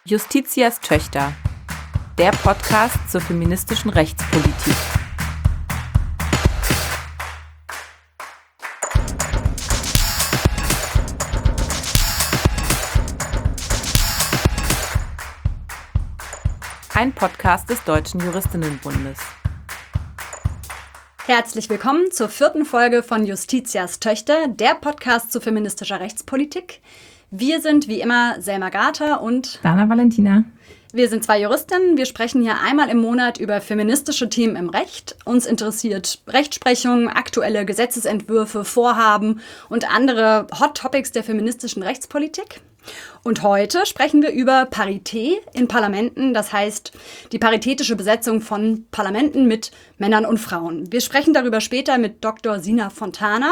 Justitias Töchter, der Podcast zur feministischen Rechtspolitik. Ein Podcast des Deutschen Juristinnenbundes. Herzlich willkommen zur 4. Folge von Justitias Töchter, der Podcast zu feministischer Rechtspolitik. Wir sind wie immer Selma Gater und Dana Valentina. Wir sind 2 Juristinnen. Wir sprechen hier einmal im Monat über feministische Themen im Recht. Uns interessiert Rechtsprechung, aktuelle Gesetzesentwürfe, Vorhaben und andere Hot Topics der feministischen Rechtspolitik. Und heute sprechen wir über Parität in Parlamenten, das heißt die paritätische Besetzung von Parlamenten mit Männern und Frauen. Wir sprechen darüber später mit Dr. Sina Fontana.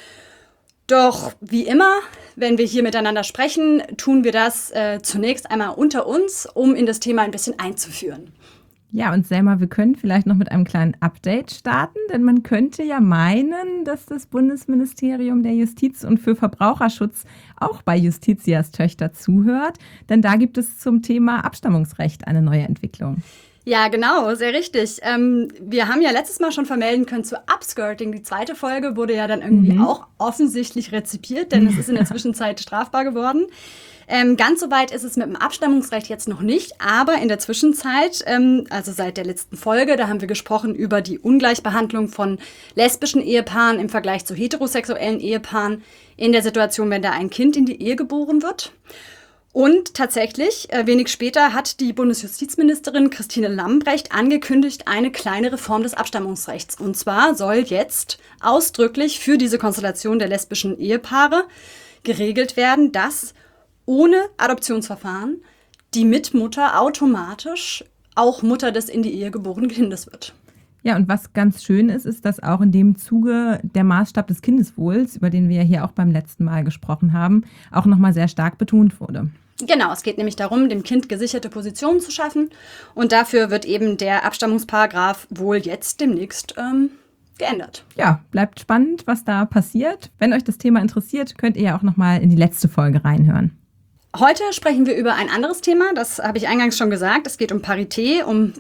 Doch wie immer, wenn wir hier miteinander sprechen, tun wir das zunächst einmal unter uns, um in das Thema ein bisschen einzuführen. Ja, und Selma, wir können vielleicht noch mit einem kleinen Update starten, denn man könnte ja meinen, dass das Bundesministerium der Justiz und für Verbraucherschutz auch bei Justitias Töchter zuhört, denn da gibt es zum Thema Abstammungsrecht eine neue Entwicklung. Ja, genau, sehr richtig. Wir haben ja letztes Mal schon vermelden können zu Upskirting. Die 2. Folge wurde ja dann irgendwie auch offensichtlich rezipiert, denn es ist in der Zwischenzeit strafbar geworden. Ganz so weit ist es mit dem Abstammungsrecht jetzt noch nicht, aber in der Zwischenzeit, also seit der letzten Folge, da haben wir gesprochen über die Ungleichbehandlung von lesbischen Ehepaaren im Vergleich zu heterosexuellen Ehepaaren in der Situation, wenn da ein Kind in die Ehe geboren wird. Und tatsächlich, wenig später hat die Bundesjustizministerin Christine Lambrecht angekündigt, eine kleine Reform des Abstammungsrechts. Und zwar soll jetzt ausdrücklich für diese Konstellation der lesbischen Ehepaare geregelt werden, dass ohne Adoptionsverfahren die Mitmutter automatisch auch Mutter des in die Ehe geborenen Kindes wird. Ja, und was ganz schön ist, ist, dass auch in dem Zuge der Maßstab des Kindeswohls, über den wir ja hier auch beim letzten Mal gesprochen haben, auch nochmal sehr stark betont wurde. Genau, es geht nämlich darum, dem Kind gesicherte Positionen zu schaffen. Und dafür wird eben der Abstammungsparagraf wohl jetzt demnächst geändert. Ja, bleibt spannend, was da passiert. Wenn euch das Thema interessiert, könnt ihr ja auch nochmal in die letzte Folge reinhören. Heute sprechen wir über ein anderes Thema, das habe ich eingangs schon gesagt. Es geht um Parität,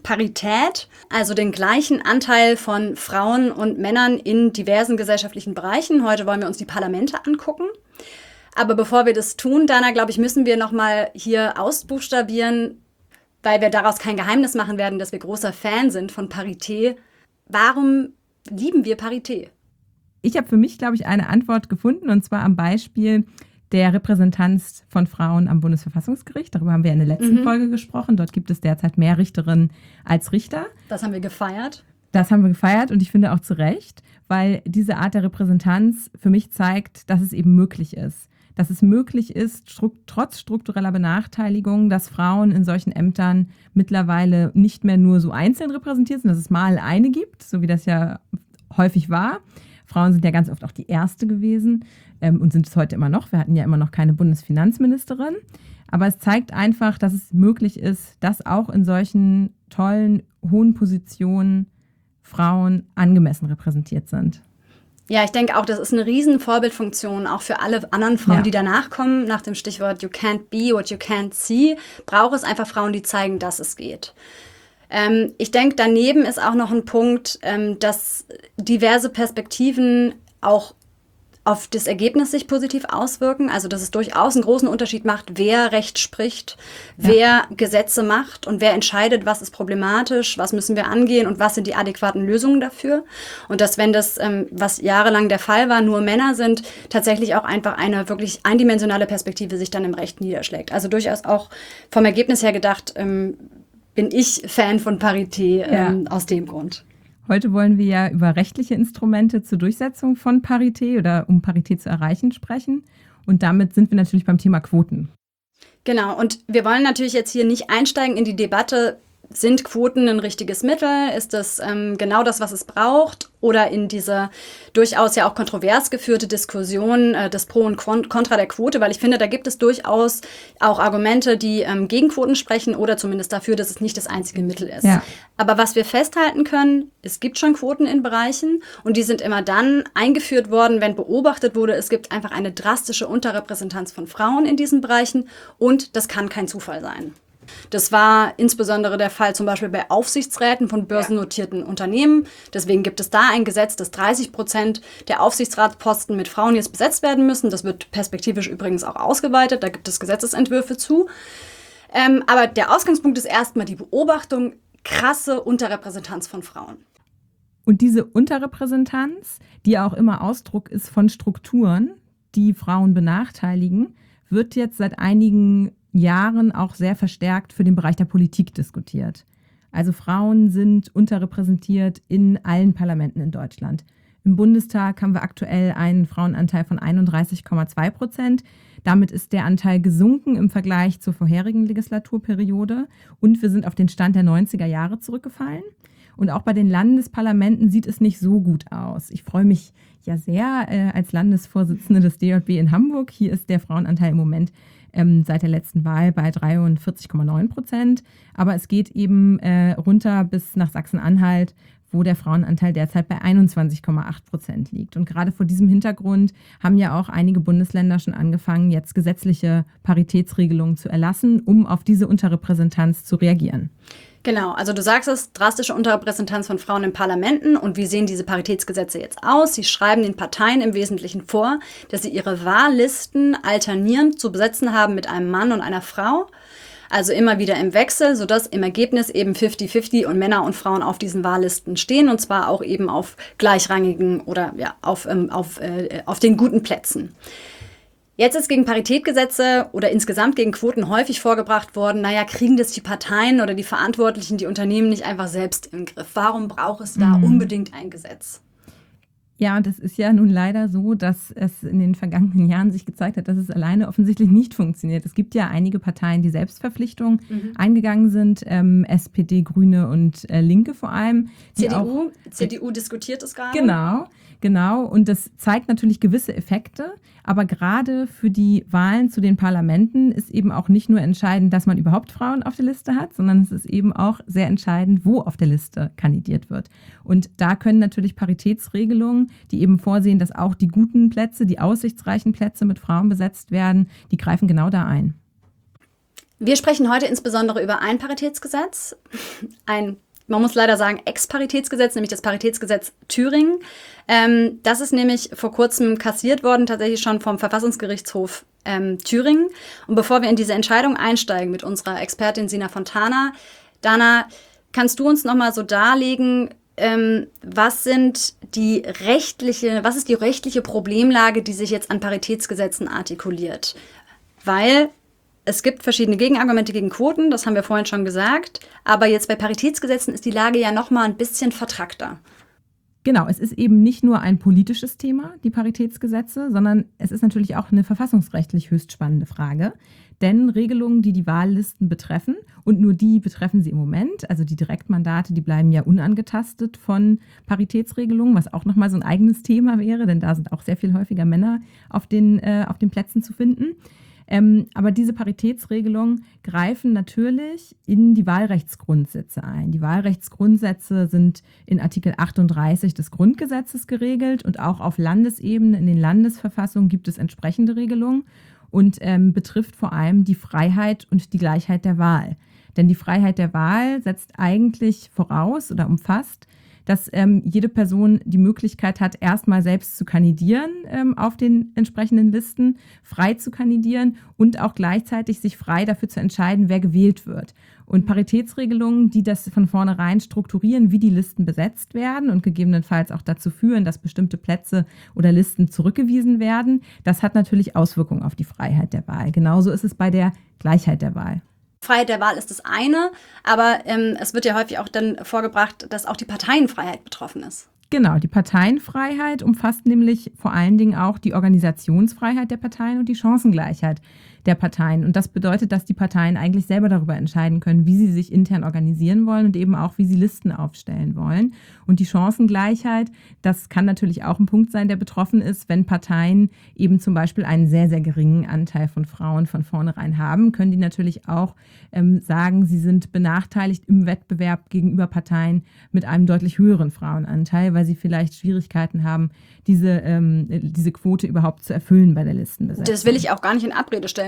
also den gleichen Anteil von Frauen und Männern in diversen gesellschaftlichen Bereichen. Heute wollen wir uns die Parlamente angucken. Aber bevor wir das tun, Dana, glaube ich, müssen wir nochmal hier ausbuchstabieren, weil wir daraus kein Geheimnis machen werden, dass wir großer Fan sind von Parität. Warum lieben wir Parität? Ich habe für mich, glaube ich, eine Antwort gefunden, und zwar am Beispiel der Repräsentanz von Frauen am Bundesverfassungsgericht. Darüber haben wir in der letzten Folge gesprochen. Dort gibt es derzeit mehr Richterinnen als Richter. Das haben wir gefeiert. Das haben wir gefeiert, und ich finde auch zu Recht, weil diese Art der Repräsentanz für mich zeigt, dass es eben möglich ist. Dass es möglich ist, trotz struktureller Benachteiligung, dass Frauen in solchen Ämtern mittlerweile nicht mehr nur so einzeln repräsentiert sind, dass es mal eine gibt, so wie das ja häufig war. Frauen sind ja ganz oft auch die Erste gewesen und sind es heute immer noch. Wir hatten ja immer noch keine Bundesfinanzministerin. Aber es zeigt einfach, dass es möglich ist, dass auch in solchen tollen, hohen Positionen Frauen angemessen repräsentiert sind. Ja, ich denke auch, das ist eine riesen Vorbildfunktion, auch für alle anderen Frauen, die danach kommen. Nach dem Stichwort You can't be what you can't see, braucht es einfach Frauen, die zeigen, dass es geht. Ich denke, daneben ist auch noch ein Punkt, dass diverse Perspektiven auch auf das Ergebnis sich positiv auswirken. Also dass es durchaus einen großen Unterschied macht, wer Recht spricht, wer Gesetze macht und wer entscheidet, was ist problematisch, was müssen wir angehen und was sind die adäquaten Lösungen dafür. Und dass, wenn das, was jahrelang der Fall war, nur Männer sind, tatsächlich auch einfach eine wirklich eindimensionale Perspektive sich dann im Recht niederschlägt. Also durchaus auch vom Ergebnis her gedacht, bin ich Fan von Parität aus dem Grund. Heute wollen wir ja über rechtliche Instrumente zur Durchsetzung von Parität oder um Parität zu erreichen sprechen. Und damit sind wir natürlich beim Thema Quoten. Genau, und wir wollen natürlich jetzt hier nicht einsteigen in die Debatte, sind Quoten ein richtiges Mittel? Ist das genau das, was es braucht? Oder in diese durchaus ja auch kontrovers geführte Diskussion des Pro und Contra der Quote? Weil ich finde, da gibt es durchaus auch Argumente, die gegen Quoten sprechen oder zumindest dafür, dass es nicht das einzige Mittel ist. Ja. Aber was wir festhalten können, es gibt schon Quoten in Bereichen und die sind immer dann eingeführt worden, wenn beobachtet wurde, es gibt einfach eine drastische Unterrepräsentanz von Frauen in diesen Bereichen und das kann kein Zufall sein. Das war insbesondere der Fall zum Beispiel bei Aufsichtsräten von börsennotierten Unternehmen. Deswegen gibt es da ein Gesetz, dass 30% der Aufsichtsratsposten mit Frauen jetzt besetzt werden müssen. Das wird perspektivisch übrigens auch ausgeweitet. Da gibt es Gesetzesentwürfe zu. Aber der Ausgangspunkt ist erstmal die Beobachtung, krasse Unterrepräsentanz von Frauen. Und diese Unterrepräsentanz, die auch immer Ausdruck ist von Strukturen, die Frauen benachteiligen, wird jetzt seit einigen Jahren auch sehr verstärkt für den Bereich der Politik diskutiert. Also Frauen sind unterrepräsentiert in allen Parlamenten in Deutschland. Im Bundestag haben wir aktuell einen Frauenanteil von 31,2%. Damit ist der Anteil gesunken im Vergleich zur vorherigen Legislaturperiode und wir sind auf den Stand der 90er Jahre zurückgefallen. Und auch bei den Landesparlamenten sieht es nicht so gut aus. Ich freue mich ja sehr als Landesvorsitzende des DJB in Hamburg. Hier ist der Frauenanteil im Moment seit der letzten Wahl bei 43,9%. Aber es geht eben runter bis nach Sachsen-Anhalt, wo der Frauenanteil derzeit bei 21,8% liegt. Und gerade vor diesem Hintergrund haben ja auch einige Bundesländer schon angefangen, jetzt gesetzliche Paritätsregelungen zu erlassen, um auf diese Unterrepräsentanz zu reagieren. Genau, also du sagst es, drastische Unterrepräsentanz von Frauen in Parlamenten. Und wie sehen diese Paritätsgesetze jetzt aus? Sie schreiben den Parteien im Wesentlichen vor, dass sie ihre Wahllisten alternierend zu besetzen haben mit einem Mann und einer Frau. Also immer wieder im Wechsel, sodass im Ergebnis eben 50-50 und Männer und Frauen auf diesen Wahllisten stehen. Und zwar auch eben auf gleichrangigen oder ja, auf den guten Plätzen. Jetzt ist gegen Paritätgesetze oder insgesamt gegen Quoten häufig vorgebracht worden, kriegen das die Parteien oder die Verantwortlichen, die Unternehmen nicht einfach selbst im Griff. Warum braucht es da unbedingt ein Gesetz? Ja, und es ist ja nun leider so, dass es in den vergangenen Jahren sich gezeigt hat, dass es alleine offensichtlich nicht funktioniert. Es gibt ja einige Parteien, die Selbstverpflichtungen eingegangen sind, SPD, Grüne und Linke vor allem. CDU diskutiert es gerade. Genau. Und das zeigt natürlich gewisse Effekte. Aber gerade für die Wahlen zu den Parlamenten ist eben auch nicht nur entscheidend, dass man überhaupt Frauen auf der Liste hat, sondern es ist eben auch sehr entscheidend, wo auf der Liste kandidiert wird. Und da können natürlich Paritätsregelungen, die eben vorsehen, dass auch die guten Plätze, die aussichtsreichen Plätze mit Frauen besetzt werden, die greifen genau da ein. Wir sprechen heute insbesondere über ein Paritätsgesetz, man muss leider sagen, Ex-Paritätsgesetz, nämlich das Paritätsgesetz Thüringen. Das ist nämlich vor kurzem kassiert worden, tatsächlich schon vom Verfassungsgerichtshof Thüringen. Und bevor wir in diese Entscheidung einsteigen mit unserer Expertin Sina Fontana, Dana, kannst du uns nochmal so darlegen, was ist die rechtliche Problemlage, die sich jetzt an Paritätsgesetzen artikuliert? Weil es gibt verschiedene Gegenargumente gegen Quoten, das haben wir vorhin schon gesagt. Aber jetzt bei Paritätsgesetzen ist die Lage ja noch mal ein bisschen vertrackter. Genau, es ist eben nicht nur ein politisches Thema, die Paritätsgesetze, sondern es ist natürlich auch eine verfassungsrechtlich höchst spannende Frage. Denn Regelungen, die die Wahllisten betreffen, und nur die betreffen sie im Moment, also die Direktmandate, die bleiben ja unangetastet von Paritätsregelungen, was auch nochmal so ein eigenes Thema wäre, denn da sind auch sehr viel häufiger Männer auf den Plätzen zu finden. Aber diese Paritätsregelungen greifen natürlich in die Wahlrechtsgrundsätze ein. Die Wahlrechtsgrundsätze sind in Artikel 38 des Grundgesetzes geregelt und auch auf Landesebene in den Landesverfassungen gibt es entsprechende Regelungen und betrifft vor allem die Freiheit und die Gleichheit der Wahl. Denn die Freiheit der Wahl setzt eigentlich voraus oder umfasst, dass jede Person die Möglichkeit hat, erstmal selbst zu kandidieren auf den entsprechenden Listen, frei zu kandidieren und auch gleichzeitig sich frei dafür zu entscheiden, wer gewählt wird. Und Paritätsregelungen, die das von vornherein strukturieren, wie die Listen besetzt werden und gegebenenfalls auch dazu führen, dass bestimmte Plätze oder Listen zurückgewiesen werden, das hat natürlich Auswirkungen auf die Freiheit der Wahl. Genauso ist es bei der Gleichheit der Wahl. Freiheit der Wahl ist das eine, aber es wird ja häufig auch dann vorgebracht, dass auch die Parteienfreiheit betroffen ist. Genau, die Parteienfreiheit umfasst nämlich vor allen Dingen auch die Organisationsfreiheit der Parteien und die Chancengleichheit der Parteien. Und das bedeutet, dass die Parteien eigentlich selber darüber entscheiden können, wie sie sich intern organisieren wollen und eben auch, wie sie Listen aufstellen wollen. Und die Chancengleichheit, das kann natürlich auch ein Punkt sein, der betroffen ist, wenn Parteien eben zum Beispiel einen sehr, sehr geringen Anteil von Frauen von vornherein haben, können die natürlich auch sagen, sie sind benachteiligt im Wettbewerb gegenüber Parteien mit einem deutlich höheren Frauenanteil, weil sie vielleicht Schwierigkeiten haben, diese Quote überhaupt zu erfüllen bei der Listenbesetzung. Das will ich auch gar nicht in Abrede stellen,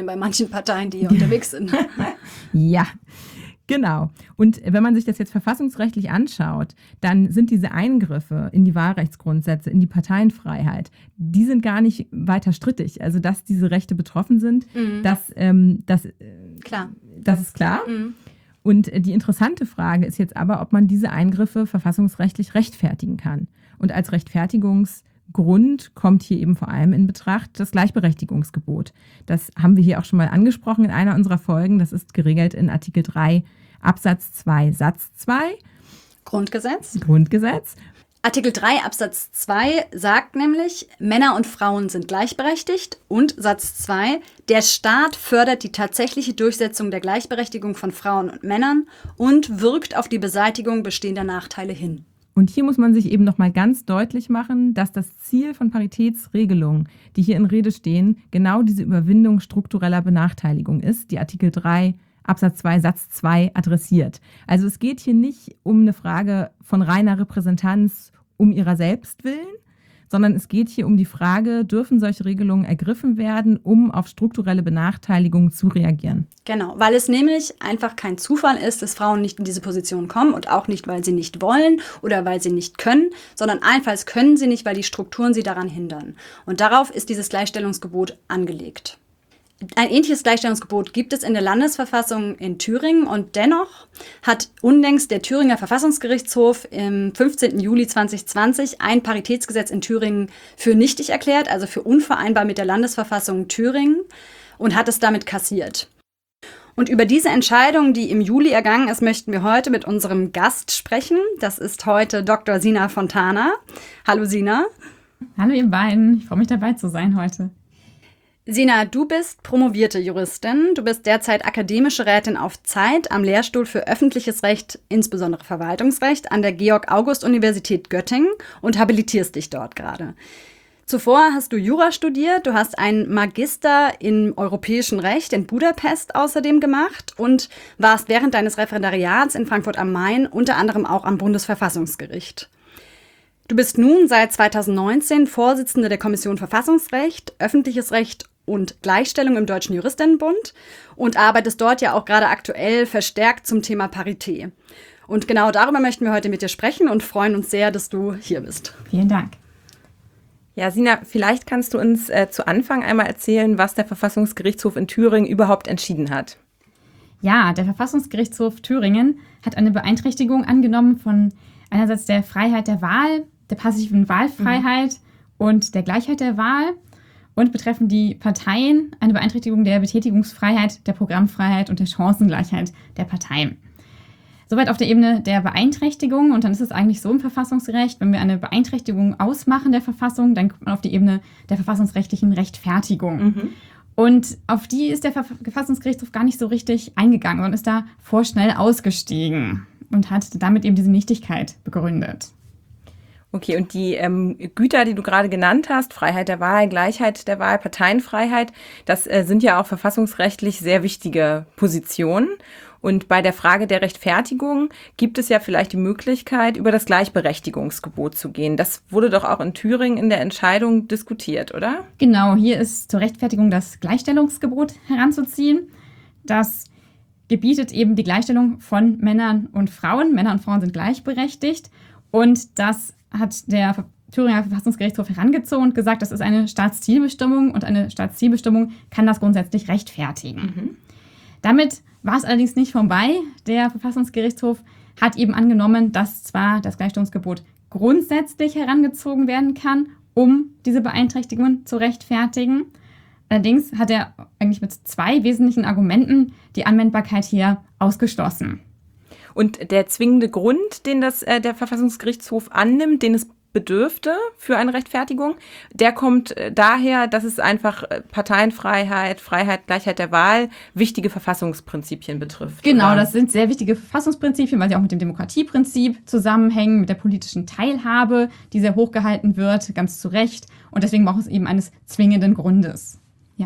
bei manchen Parteien, die hier unterwegs sind. Ja, genau. Und wenn man sich das jetzt verfassungsrechtlich anschaut, dann sind diese Eingriffe in die Wahlrechtsgrundsätze, in die Parteienfreiheit, die sind gar nicht weiter strittig. Also, dass diese Rechte betroffen sind, das ist klar. Mhm. Und die interessante Frage ist jetzt aber, ob man diese Eingriffe verfassungsrechtlich rechtfertigen kann. Und als Rechtfertigungsgrund kommt hier eben vor allem in Betracht das Gleichberechtigungsgebot. Das haben wir hier auch schon mal angesprochen in einer unserer Folgen. Das ist geregelt in Artikel 3 Absatz 2 Satz 2 Grundgesetz. Artikel 3 Absatz 2 sagt nämlich, Männer und Frauen sind gleichberechtigt, und Satz 2, der Staat fördert die tatsächliche Durchsetzung der Gleichberechtigung von Frauen und Männern und wirkt auf die Beseitigung bestehender Nachteile hin. Und hier muss man sich eben nochmal ganz deutlich machen, dass das Ziel von Paritätsregelungen, die hier in Rede stehen, genau diese Überwindung struktureller Benachteiligung ist, die Artikel 3 Absatz 2 Satz 2 adressiert. Also es geht hier nicht um eine Frage von reiner Repräsentanz um ihrer selbst willen, sondern es geht hier um die Frage, dürfen solche Regelungen ergriffen werden, um auf strukturelle Benachteiligung zu reagieren. Genau, weil es nämlich einfach kein Zufall ist, dass Frauen nicht in diese Position kommen, und auch nicht, weil sie nicht wollen oder weil sie nicht können, sondern einfach können sie nicht, weil die Strukturen sie daran hindern. Und darauf ist dieses Gleichstellungsgebot angelegt. Ein ähnliches Gleichstellungsgebot gibt es in der Landesverfassung in Thüringen, und dennoch hat unlängst der Thüringer Verfassungsgerichtshof im 15. Juli 2020 ein Paritätsgesetz in Thüringen für nichtig erklärt, also für unvereinbar mit der Landesverfassung Thüringen, und hat es damit kassiert. Und über diese Entscheidung, die im Juli ergangen ist, möchten wir heute mit unserem Gast sprechen. Das ist heute Dr. Sina Fontana. Hallo Sina. Hallo ihr beiden, ich freue mich dabei zu sein heute. Sina, du bist promovierte Juristin. Du bist derzeit akademische Rätin auf Zeit am Lehrstuhl für öffentliches Recht, insbesondere Verwaltungsrecht, an der Georg-August-Universität Göttingen und habilitierst dich dort gerade. Zuvor hast du Jura studiert, du hast einen Magister im europäischen Recht in Budapest außerdem gemacht und warst während deines Referendariats in Frankfurt am Main unter anderem auch am Bundesverfassungsgericht. Du bist nun seit 2019 Vorsitzende der Kommission Verfassungsrecht, öffentliches Recht und Gleichstellung im Deutschen Juristinnenbund und arbeitest dort ja auch gerade aktuell verstärkt zum Thema Parität. Und genau darüber möchten wir heute mit dir sprechen und freuen uns sehr, dass du hier bist. Vielen Dank. Ja, Sina, vielleicht kannst du uns zu Anfang einmal erzählen, was der Verfassungsgerichtshof in Thüringen überhaupt entschieden hat. Ja, der Verfassungsgerichtshof Thüringen hat eine Beeinträchtigung angenommen von einerseits der Freiheit der Wahl, der passiven Wahlfreiheit und der Gleichheit der Wahl und betreffen die Parteien eine Beeinträchtigung der Betätigungsfreiheit, der Programmfreiheit und der Chancengleichheit der Parteien. Soweit auf der Ebene der Beeinträchtigung, und dann ist es eigentlich so im Verfassungsrecht, wenn wir eine Beeinträchtigung ausmachen der Verfassung, dann kommt man auf die Ebene der verfassungsrechtlichen Rechtfertigung. Und auf die ist der Verfassungsgerichtshof gar nicht so richtig eingegangen und ist da vorschnell ausgestiegen und hat damit eben diese Nichtigkeit begründet. Okay, und die Güter, die du gerade genannt hast, Freiheit der Wahl, Gleichheit der Wahl, Parteienfreiheit, das sind ja auch verfassungsrechtlich sehr wichtige Positionen. Und bei der Frage der Rechtfertigung gibt es ja vielleicht die Möglichkeit, über das Gleichberechtigungsgebot zu gehen. Das wurde doch auch in Thüringen in der Entscheidung diskutiert, oder? Genau, hier ist zur Rechtfertigung das Gleichstellungsgebot heranzuziehen. Das gebietet eben die Gleichstellung von Männern und Frauen. Männer und Frauen sind gleichberechtigt. Und das hat der Thüringer Verfassungsgerichtshof herangezogen und gesagt, das ist eine Staatszielbestimmung und eine Staatszielbestimmung kann das grundsätzlich rechtfertigen. Damit war es allerdings nicht vorbei. Der Verfassungsgerichtshof hat eben angenommen, dass zwar das Gleichstellungsgebot grundsätzlich herangezogen werden kann, um diese Beeinträchtigungen zu rechtfertigen. Allerdings hat er eigentlich mit 2 wesentlichen Argumenten die Anwendbarkeit hier ausgeschlossen. Und der zwingende Grund, den der Verfassungsgerichtshof annimmt, den es bedürfte für eine Rechtfertigung, der kommt daher, dass es einfach Parteienfreiheit, Freiheit, Gleichheit der Wahl, wichtige Verfassungsprinzipien betrifft. Genau, oder? Das sind sehr wichtige Verfassungsprinzipien, weil sie auch mit dem Demokratieprinzip zusammenhängen, mit der politischen Teilhabe, die sehr hochgehalten wird, ganz zu Recht. Und deswegen braucht es eben eines zwingenden Grundes.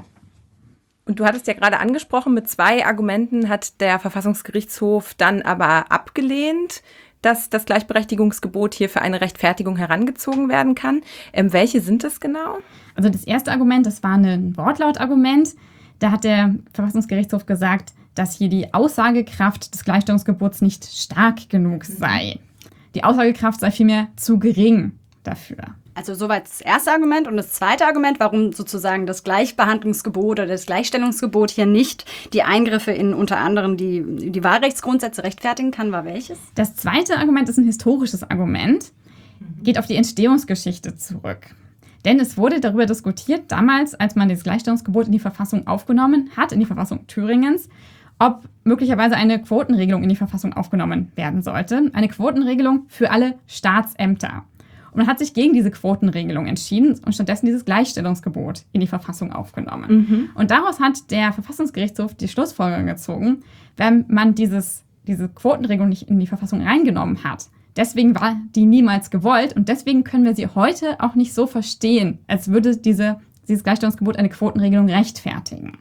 Und du hattest ja gerade angesprochen, mit 2 Argumenten hat der Verfassungsgerichtshof dann aber abgelehnt, dass das Gleichberechtigungsgebot hier für eine Rechtfertigung herangezogen werden kann. Welche sind das genau? Also das erste Argument, das war ein Wortlautargument. Da hat der Verfassungsgerichtshof gesagt, dass hier die Aussagekraft des Gleichstellungsgebots nicht stark genug sei. Die Aussagekraft sei vielmehr zu gering dafür. Also soweit das erste Argument. Und das zweite Argument, warum sozusagen das Gleichbehandlungsgebot oder das Gleichstellungsgebot hier nicht die Eingriffe in unter anderem die Wahlrechtsgrundsätze rechtfertigen kann, war welches? Das zweite Argument ist ein historisches Argument, geht auf die Entstehungsgeschichte zurück. Denn es wurde darüber diskutiert, damals, als man das Gleichstellungsgebot in die Verfassung aufgenommen hat, in die Verfassung Thüringens, ob möglicherweise eine Quotenregelung in die Verfassung aufgenommen werden sollte. Eine Quotenregelung für alle Staatsämter. Und man hat sich gegen diese Quotenregelung entschieden und stattdessen dieses Gleichstellungsgebot in die Verfassung aufgenommen. Und daraus hat der Verfassungsgerichtshof die Schlussfolgerung gezogen, wenn man diese Quotenregelung nicht in die Verfassung reingenommen hat. Deswegen war die niemals gewollt und deswegen können wir sie heute auch nicht so verstehen, als würde dieses Gleichstellungsgebot eine Quotenregelung rechtfertigen.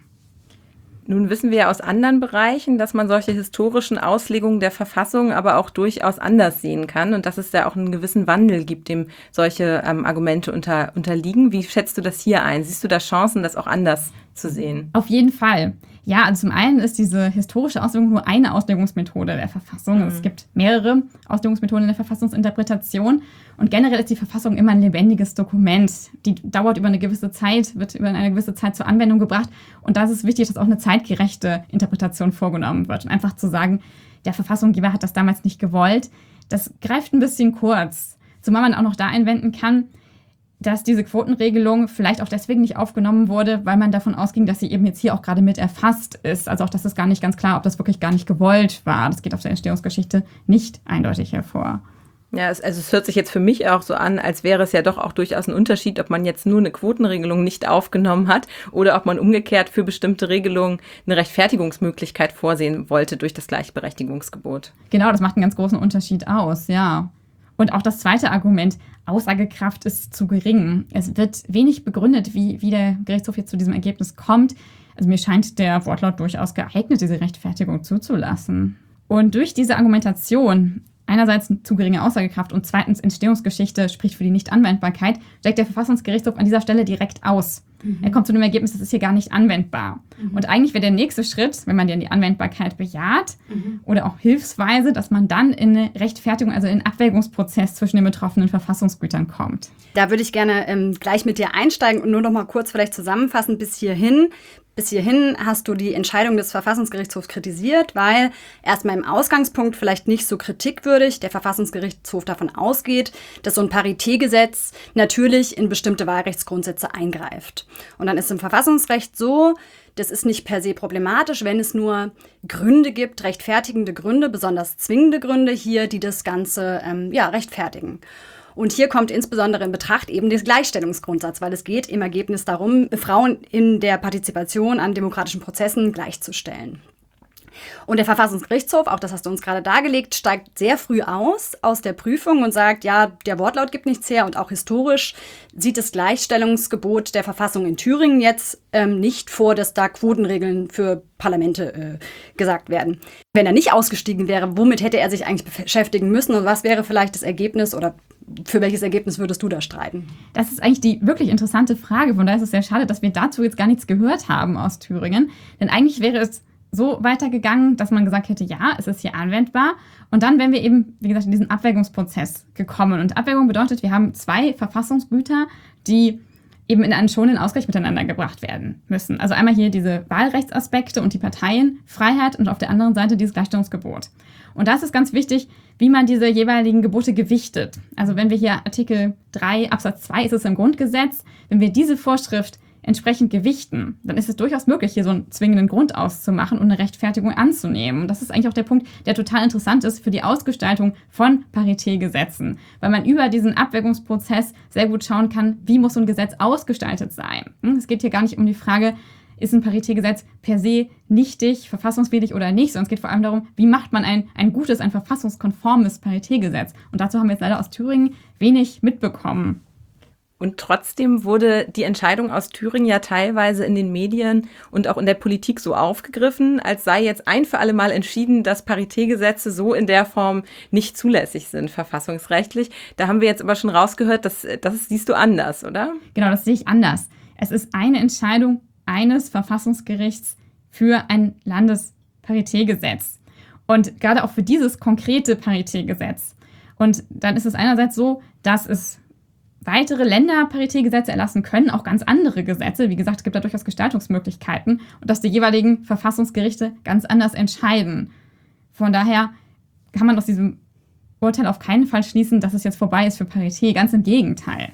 Nun wissen wir ja aus anderen Bereichen, dass man solche historischen Auslegungen der Verfassung aber auch durchaus anders sehen kann und dass es da auch einen gewissen Wandel gibt, dem solche Argumente unterliegen. Wie schätzt du das hier ein? Siehst du da Chancen, das auch anders zu sehen? Auf jeden Fall. Ja, also zum einen ist diese historische Auslegung nur eine Auslegungsmethode der Verfassung. Es gibt mehrere Auslegungsmethoden in der Verfassungsinterpretation und generell ist die Verfassung immer ein lebendiges Dokument. Die dauert über eine gewisse Zeit, wird über eine gewisse Zeit zur Anwendung gebracht und da ist es wichtig, dass auch eine zeitgerechte Interpretation vorgenommen wird. Und einfach zu sagen, der Verfassungsgeber hat das damals nicht gewollt, das greift ein bisschen kurz. Zumal man auch noch da einwenden kann, dass diese Quotenregelung vielleicht auch deswegen nicht aufgenommen wurde, weil man davon ausging, dass sie eben jetzt hier auch gerade mit erfasst ist. Also auch das ist gar nicht ganz klar, ob das wirklich gar nicht gewollt war. Das geht aus der Entstehungsgeschichte nicht eindeutig hervor. Ja, es hört sich jetzt für mich auch so an, als wäre es ja doch auch durchaus ein Unterschied, ob man jetzt nur eine Quotenregelung nicht aufgenommen hat oder ob man umgekehrt für bestimmte Regelungen eine Rechtfertigungsmöglichkeit vorsehen wollte durch das Gleichberechtigungsgebot. Genau, das macht einen ganz großen Unterschied aus, ja. Und auch das zweite Argument, Aussagekraft ist zu gering. Es wird wenig begründet, wie der Gerichtshof jetzt zu diesem Ergebnis kommt. Also mir scheint der Wortlaut durchaus geeignet, diese Rechtfertigung zuzulassen. Und durch diese Argumentation, einerseits zu geringe Aussagekraft und zweitens Entstehungsgeschichte, spricht für die Nichtanwendbarkeit, steigt der Verfassungsgerichtshof an dieser Stelle direkt aus. Er kommt zu dem Ergebnis, das ist hier gar nicht anwendbar. Und eigentlich wäre der nächste Schritt, wenn man dann die Anwendbarkeit bejaht oder auch hilfsweise, dass man dann in eine Rechtfertigung, also in einen Abwägungsprozess zwischen den betroffenen Verfassungsgütern kommt. Da würde ich gerne gleich mit dir einsteigen und nur noch mal kurz vielleicht zusammenfassen bis hierhin. Bis hierhin hast du die Entscheidung des Verfassungsgerichtshofs kritisiert, weil erstmal im Ausgangspunkt vielleicht nicht so kritikwürdig der Verfassungsgerichtshof davon ausgeht, dass so ein Paritätgesetz natürlich in bestimmte Wahlrechtsgrundsätze eingreift. Und dann ist im Verfassungsrecht so, das ist nicht per se problematisch, wenn es nur Gründe gibt, rechtfertigende Gründe, besonders zwingende Gründe hier, die das Ganze rechtfertigen. Und hier kommt insbesondere in Betracht eben der Gleichstellungsgrundsatz, weil es geht im Ergebnis darum, Frauen in der Partizipation an demokratischen Prozessen gleichzustellen. Und der Verfassungsgerichtshof, auch das hast du uns gerade dargelegt, steigt sehr früh aus der Prüfung und sagt, ja, der Wortlaut gibt nichts her und auch historisch sieht das Gleichstellungsgebot der Verfassung in Thüringen jetzt nicht vor, dass da Quotenregeln für Parlamente gesagt werden. Wenn er nicht ausgestiegen wäre, womit hätte er sich eigentlich beschäftigen müssen und was wäre vielleicht das Ergebnis oder für welches Ergebnis würdest du da streiten? Das ist eigentlich die wirklich interessante Frage. Von daher ist es sehr schade, dass wir dazu jetzt gar nichts gehört haben aus Thüringen. Denn eigentlich wäre es so weitergegangen, dass man gesagt hätte, ja, es ist hier anwendbar. Und dann wären wir eben, wie gesagt, in diesen Abwägungsprozess gekommen. Und Abwägung bedeutet, wir haben zwei Verfassungsgüter, die eben in einen schonenden Ausgleich miteinander gebracht werden müssen. Also einmal hier diese Wahlrechtsaspekte und die Parteienfreiheit und auf der anderen Seite dieses Gleichstellungsgebot. Und da ist es ganz wichtig, wie man diese jeweiligen Gebote gewichtet. Also wenn wir hier Artikel 3 Absatz 2 ist es im Grundgesetz, wenn wir diese Vorschrift entsprechend gewichten, dann ist es durchaus möglich, hier so einen zwingenden Grund auszumachen und eine Rechtfertigung anzunehmen. Und das ist eigentlich auch der Punkt, der total interessant ist für die Ausgestaltung von Paritätgesetzen, weil man über diesen Abwägungsprozess sehr gut schauen kann, wie muss so ein Gesetz ausgestaltet sein. Es geht hier gar nicht um die Frage, ist ein Paritätgesetz per se nichtig, verfassungswidrig oder nicht, sondern es geht vor allem darum, wie macht man ein gutes, ein verfassungskonformes Paritätgesetz. Und dazu haben wir jetzt leider aus Thüringen wenig mitbekommen. Und trotzdem wurde die Entscheidung aus Thüringen ja teilweise in den Medien und auch in der Politik so aufgegriffen, als sei jetzt ein für alle Mal entschieden, dass Paritätgesetze so in der Form nicht zulässig sind, verfassungsrechtlich. Da haben wir jetzt aber schon rausgehört, das siehst du anders, oder? Genau, das sehe ich anders. Es ist eine Entscheidung eines Verfassungsgerichts für ein Landesparitätgesetz. Und gerade auch für dieses konkrete Paritätgesetz. Und dann ist es einerseits so, dass es weitere Länder Paritätgesetze erlassen können, auch ganz andere Gesetze. Wie gesagt, es gibt da durchaus Gestaltungsmöglichkeiten und dass die jeweiligen Verfassungsgerichte ganz anders entscheiden. Von daher kann man aus diesem Urteil auf keinen Fall schließen, dass es jetzt vorbei ist für Parität. Ganz im Gegenteil.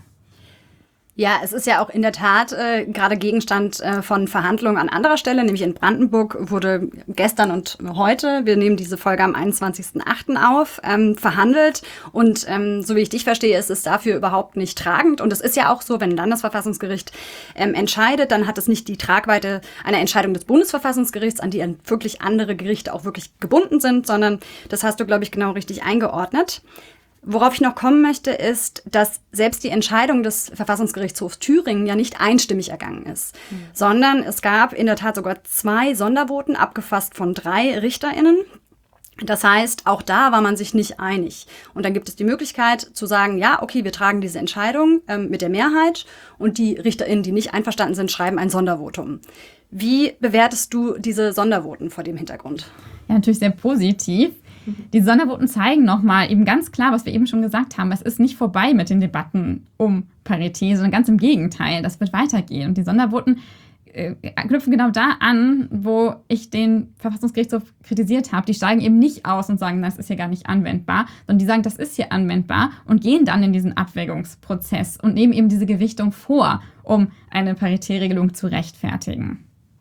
Ja, es ist ja auch in der Tat gerade Gegenstand von Verhandlungen an anderer Stelle, nämlich in Brandenburg wurde gestern und heute, wir nehmen diese Folge am 21.08. auf, verhandelt. Und so wie ich dich verstehe, ist es dafür überhaupt nicht tragend. Und es ist ja auch so, wenn ein Landesverfassungsgericht entscheidet, dann hat es nicht die Tragweite einer Entscheidung des Bundesverfassungsgerichts, an die wirklich andere Gerichte auch wirklich gebunden sind, sondern das hast du, glaube ich, genau richtig eingeordnet. Worauf ich noch kommen möchte, ist, dass selbst die Entscheidung des Verfassungsgerichtshofs Thüringen ja nicht einstimmig ergangen ist, sondern es gab in der Tat sogar 2 Sondervoten, abgefasst von 3 RichterInnen. Das heißt, auch da war man sich nicht einig. Und dann gibt es die Möglichkeit zu sagen, ja, okay, wir tragen diese Entscheidung mit der Mehrheit und die RichterInnen, die nicht einverstanden sind, schreiben ein Sondervotum. Wie bewertest du diese Sondervoten vor dem Hintergrund? Ja, natürlich sehr positiv. Die Sondervoten zeigen nochmal eben ganz klar, was wir eben schon gesagt haben. Es ist nicht vorbei mit den Debatten um Parität, sondern ganz im Gegenteil. Das wird weitergehen. Und die Sondervoten knüpfen genau da an, wo ich den Verfassungsgerichtshof kritisiert habe. Die steigen eben nicht aus und sagen, das ist hier gar nicht anwendbar, sondern die sagen, das ist hier anwendbar und gehen dann in diesen Abwägungsprozess und nehmen eben diese Gewichtung vor, um eine Paritätregelung zu rechtfertigen.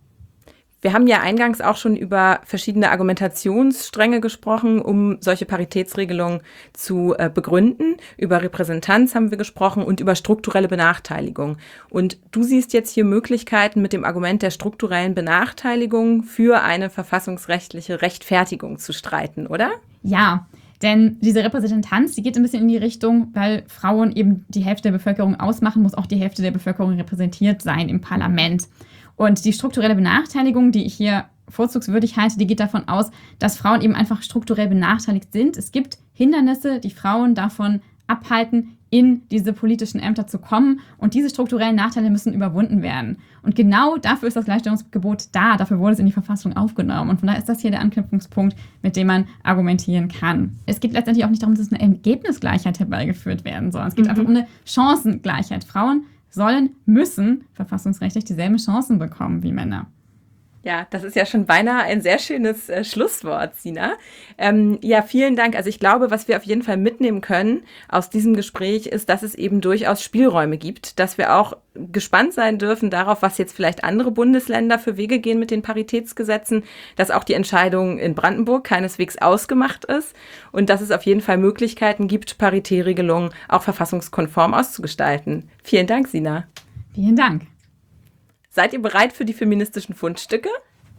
Wir haben ja eingangs auch schon über verschiedene Argumentationsstränge gesprochen, um solche Paritätsregelungen zu begründen. Über Repräsentanz haben wir gesprochen und über strukturelle Benachteiligung. Und du siehst jetzt hier Möglichkeiten mit dem Argument der strukturellen Benachteiligung für eine verfassungsrechtliche Rechtfertigung zu streiten, oder? Ja, denn diese Repräsentanz, die geht ein bisschen in die Richtung, weil Frauen eben die Hälfte der Bevölkerung ausmachen, muss auch die Hälfte der Bevölkerung repräsentiert sein im Parlament. Und die strukturelle Benachteiligung, die ich hier vorzugswürdig halte, die geht davon aus, dass Frauen eben einfach strukturell benachteiligt sind. Es gibt Hindernisse, die Frauen davon abhalten, in diese politischen Ämter zu kommen. Und diese strukturellen Nachteile müssen überwunden werden. Und genau dafür ist das Gleichstellungsgebot da. Dafür wurde es in die Verfassung aufgenommen. Und von daher ist das hier der Anknüpfungspunkt, mit dem man argumentieren kann. Es geht letztendlich auch nicht darum, dass eine Ergebnisgleichheit herbeigeführt werden soll. Es geht einfach um eine Chancengleichheit. Frauen müssen verfassungsrechtlich dieselben Chancen bekommen wie Männer. Ja, das ist ja schon beinahe ein sehr schönes Schlusswort, Sina. Ja, vielen Dank. Also ich glaube, was wir auf jeden Fall mitnehmen können aus diesem Gespräch ist, dass es eben durchaus Spielräume gibt, dass wir auch gespannt sein dürfen darauf, was jetzt vielleicht andere Bundesländer für Wege gehen mit den Paritätsgesetzen, dass auch die Entscheidung in Brandenburg keineswegs ausgemacht ist und dass es auf jeden Fall Möglichkeiten gibt, Paritätregelungen auch verfassungskonform auszugestalten. Vielen Dank, Sina. Vielen Dank. Seid ihr bereit für die feministischen Fundstücke?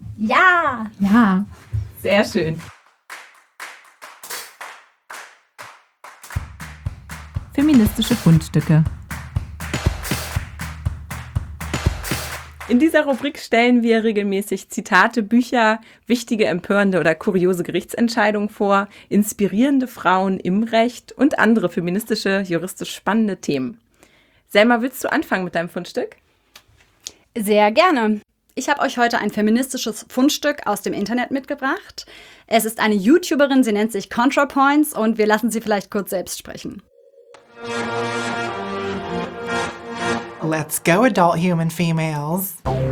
Ja! Ja. Sehr schön. Feministische Fundstücke. In dieser Rubrik stellen wir regelmäßig Zitate, Bücher, wichtige, empörende oder kuriose Gerichtsentscheidungen vor, inspirierende Frauen im Recht und andere feministische, juristisch spannende Themen. Selma, willst du anfangen mit deinem Fundstück? Sehr gerne. Ich habe euch heute ein feministisches Fundstück aus dem Internet mitgebracht. Es ist eine YouTuberin, sie nennt sich ContraPoints und wir lassen sie vielleicht kurz selbst sprechen. Let's go, adult human females.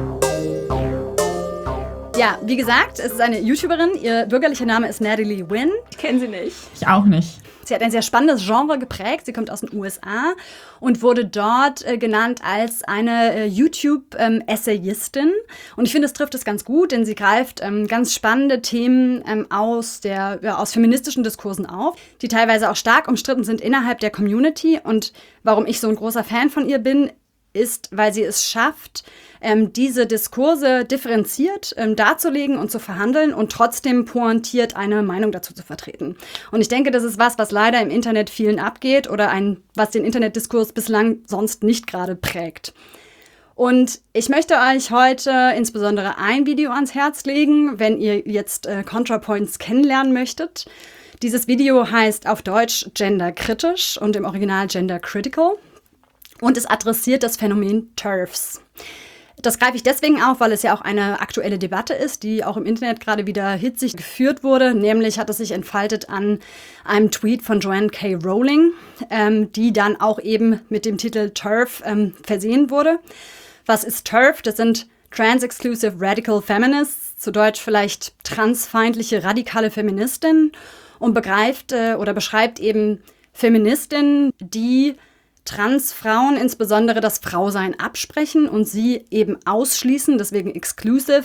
Ja, wie gesagt, es ist eine YouTuberin. Ihr bürgerlicher Name ist Natalie Wynn. Ich kenne sie nicht. Ich auch nicht. Sie hat ein sehr spannendes Genre geprägt. Sie kommt aus den USA und wurde dort genannt als eine YouTube-Essayistin. Und ich finde, es trifft es ganz gut, denn sie greift ganz spannende Themen aus feministischen Diskursen auf, die teilweise auch stark umstritten sind innerhalb der Community. Und warum ich so ein großer Fan von ihr bin, ist, weil sie es schafft, diese Diskurse differenziert darzulegen und zu verhandeln und trotzdem pointiert eine Meinung dazu zu vertreten. Und ich denke, das ist was leider im Internet vielen abgeht oder was den Internetdiskurs bislang sonst nicht gerade prägt. Und ich möchte euch heute insbesondere ein Video ans Herz legen, wenn ihr jetzt ContraPoints kennenlernen möchtet. Dieses Video heißt auf Deutsch genderkritisch und im Original gendercritical. Und es adressiert das Phänomen TERFs. Das greife ich deswegen auf, weil es ja auch eine aktuelle Debatte ist, die auch im Internet gerade wieder hitzig geführt wurde. Nämlich hat es sich entfaltet an einem Tweet von Joanne K. Rowling, die dann auch eben mit dem Titel TERF versehen wurde. Was ist TERF? Das sind Trans-Exclusive Radical Feminists, zu Deutsch vielleicht transfeindliche radikale Feministinnen, und beschreibt eben Feministinnen, die Transfrauen insbesondere das Frausein absprechen und sie eben ausschließen, deswegen exclusive,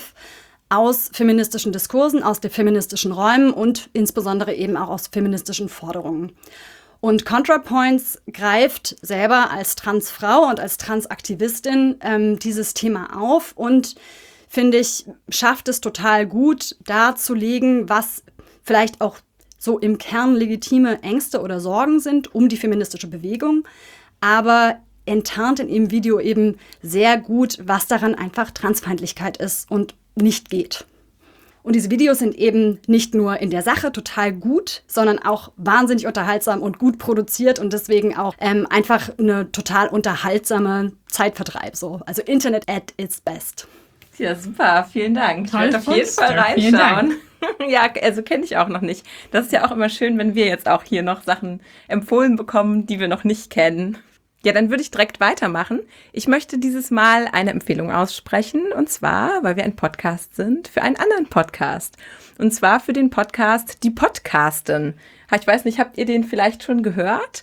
aus feministischen Diskursen, aus den feministischen Räumen und insbesondere eben auch aus feministischen Forderungen. Und ContraPoints greift selber als Transfrau und als Transaktivistin dieses Thema auf und, finde ich, schafft es total gut darzulegen, was vielleicht auch so im Kern legitime Ängste oder Sorgen sind um die feministische Bewegung, aber enttarnt in ihrem Video eben sehr gut, was daran einfach Transfeindlichkeit ist und nicht geht. Und diese Videos sind eben nicht nur in der Sache total gut, sondern auch wahnsinnig unterhaltsam und gut produziert und deswegen auch einfach eine total unterhaltsame Zeitvertreib. So. Also Internet at its best. Ja, super, vielen Dank. Toll, Ich werde auf jeden Fall reinschauen. Ja, also kenne ich auch noch nicht. Das ist ja auch immer schön, wenn wir jetzt auch hier noch Sachen empfohlen bekommen, die wir noch nicht kennen. Ja, dann würde ich direkt weitermachen. Ich möchte dieses Mal eine Empfehlung aussprechen, und zwar, weil wir ein Podcast sind, für einen anderen Podcast. Und zwar für den Podcast Die Podcasten. Ich weiß nicht, habt ihr den vielleicht schon gehört?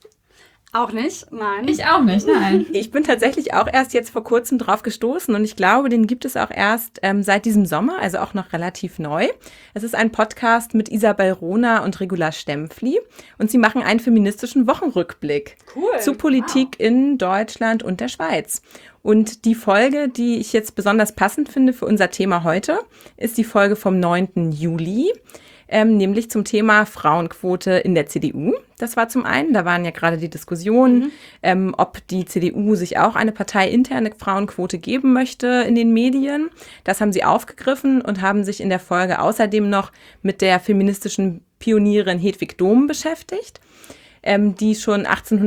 Auch nicht? Nein. Ich auch nicht, nein. Ich bin tatsächlich auch erst jetzt vor kurzem drauf gestoßen und ich glaube, den gibt es auch erst seit diesem Sommer, also auch noch relativ neu. Es ist ein Podcast mit Isabel Rohner und Regula Stempfli und sie machen einen feministischen Wochenrückblick zu Politik in Deutschland und der Schweiz. Und die Folge, die ich jetzt besonders passend finde für unser Thema heute, ist die Folge vom 9. Juli. Nämlich zum Thema Frauenquote in der CDU. Das war zum einen, da waren ja gerade die Diskussionen, ob die CDU sich auch eine parteiinterne Frauenquote geben möchte in den Medien. Das haben sie aufgegriffen und haben sich in der Folge außerdem noch mit der feministischen Pionierin Hedwig Dohm beschäftigt, die schon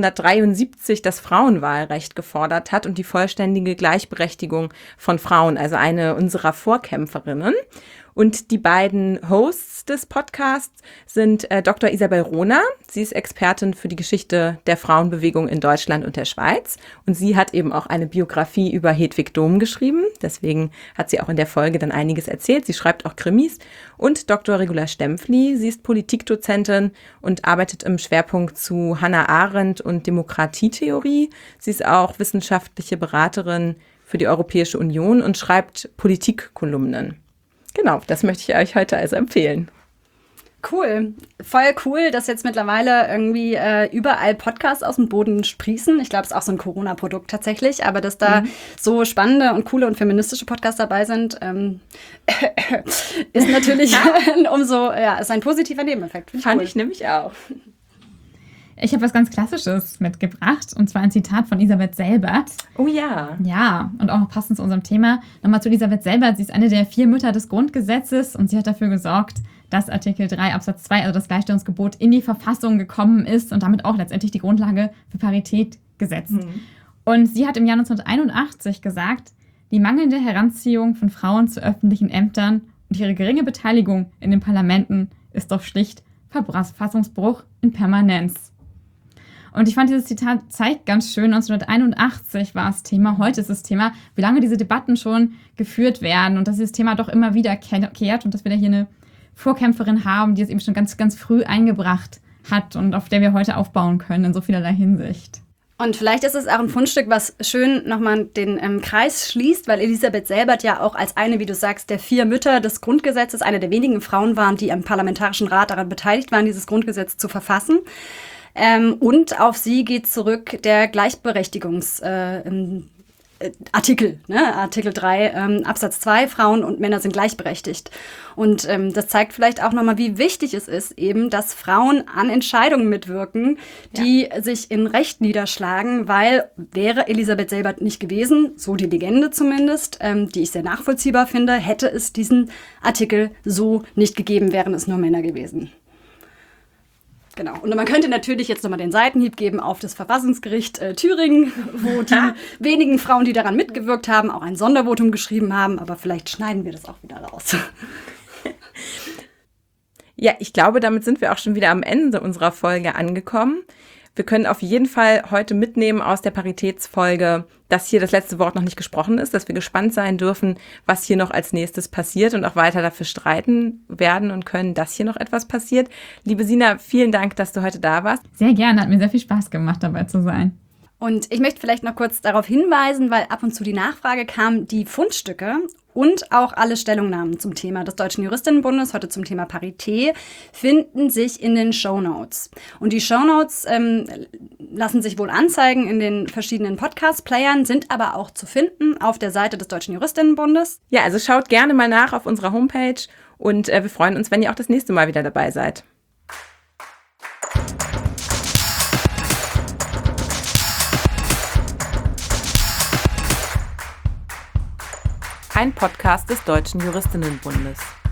1873 das Frauenwahlrecht gefordert hat und die vollständige Gleichberechtigung von Frauen, also eine unserer Vorkämpferinnen. Und die beiden Hosts des Podcasts sind Dr. Isabel Rohner. Sie ist Expertin für die Geschichte der Frauenbewegung in Deutschland und der Schweiz. Und sie hat eben auch eine Biografie über Hedwig Dohm geschrieben. Deswegen hat sie auch in der Folge dann einiges erzählt. Sie schreibt auch Krimis. Und Dr. Regula Stempfli. Sie ist Politikdozentin und arbeitet im Schwerpunkt zu Hannah Arendt und Demokratietheorie. Sie ist auch wissenschaftliche Beraterin für die Europäische Union und schreibt Politikkolumnen. Genau, das möchte ich euch heute also empfehlen. Cool. Voll cool, dass jetzt mittlerweile irgendwie überall Podcasts aus dem Boden sprießen. Ich glaube, es ist auch so ein Corona-Produkt tatsächlich. Aber dass da so spannende und coole und feministische Podcasts dabei sind, ist natürlich ist ein positiver Nebeneffekt. Fand ich nämlich auch. Ich habe was ganz Klassisches mitgebracht, und zwar ein Zitat von Elisabeth Selbert. Oh ja. Ja, und auch noch passend zu unserem Thema. Nochmal zu Elisabeth Selbert. Sie ist eine der 4 Mütter des Grundgesetzes und sie hat dafür gesorgt, dass Artikel 3 Absatz 2, also das Gleichstellungsgebot, in die Verfassung gekommen ist und damit auch letztendlich die Grundlage für Parität gesetzt. Und sie hat im Jahr 1981 gesagt, die mangelnde Heranziehung von Frauen zu öffentlichen Ämtern und ihre geringe Beteiligung in den Parlamenten ist doch schlicht Verfassungsbruch in Permanenz. Und ich fand, dieses Zitat zeigt ganz schön, 1981 war das Thema, heute ist das Thema, wie lange diese Debatten schon geführt werden und dass dieses Thema doch immer wieder kehrt und dass wir da hier eine Vorkämpferin haben, die es eben schon ganz, ganz früh eingebracht hat und auf der wir heute aufbauen können in so vielerlei Hinsicht. Und vielleicht ist es auch ein Fundstück, was schön nochmal den Kreis schließt, weil Elisabeth Selbert ja auch als eine, wie du sagst, der 4 Mütter des Grundgesetzes, eine der wenigen Frauen waren, die am Parlamentarischen Rat daran beteiligt waren, dieses Grundgesetz zu verfassen. Und auf sie geht zurück der Gleichberechtigungsartikel, Artikel 3 Absatz 2, Frauen und Männer sind gleichberechtigt. Und das zeigt vielleicht auch nochmal, wie wichtig es ist eben, dass Frauen an Entscheidungen mitwirken, die sich in Recht niederschlagen, weil wäre Elisabeth Selbert nicht gewesen, so die Legende zumindest, die ich sehr nachvollziehbar finde, hätte es diesen Artikel so nicht gegeben, wären es nur Männer gewesen. Genau. Und man könnte natürlich jetzt nochmal den Seitenhieb geben auf das Verfassungsgericht Thüringen, wo die wenigen Frauen, die daran mitgewirkt haben, auch ein Sondervotum geschrieben haben. Aber vielleicht schneiden wir das auch wieder raus. Ja, ich glaube, damit sind wir auch schon wieder am Ende unserer Folge angekommen. Wir können auf jeden Fall heute mitnehmen aus der Paritätsfolge, dass hier das letzte Wort noch nicht gesprochen ist, dass wir gespannt sein dürfen, was hier noch als nächstes passiert und auch weiter dafür streiten werden und können, dass hier noch etwas passiert. Liebe Sina, vielen Dank, dass du heute da warst. Sehr gerne, hat mir sehr viel Spaß gemacht, dabei zu sein. Und ich möchte vielleicht noch kurz darauf hinweisen, weil ab und zu die Nachfrage kam, die Fundstücke und auch alle Stellungnahmen zum Thema des Deutschen Juristinnenbundes, heute zum Thema Parität, finden sich in den Shownotes. Und die Shownotes lassen sich wohl anzeigen in den verschiedenen Podcast-Playern, sind aber auch zu finden auf der Seite des Deutschen Juristinnenbundes. Ja, also schaut gerne mal nach auf unserer Homepage und wir freuen uns, wenn ihr auch das nächste Mal wieder dabei seid. Ein Podcast des Deutschen Juristinnenbundes.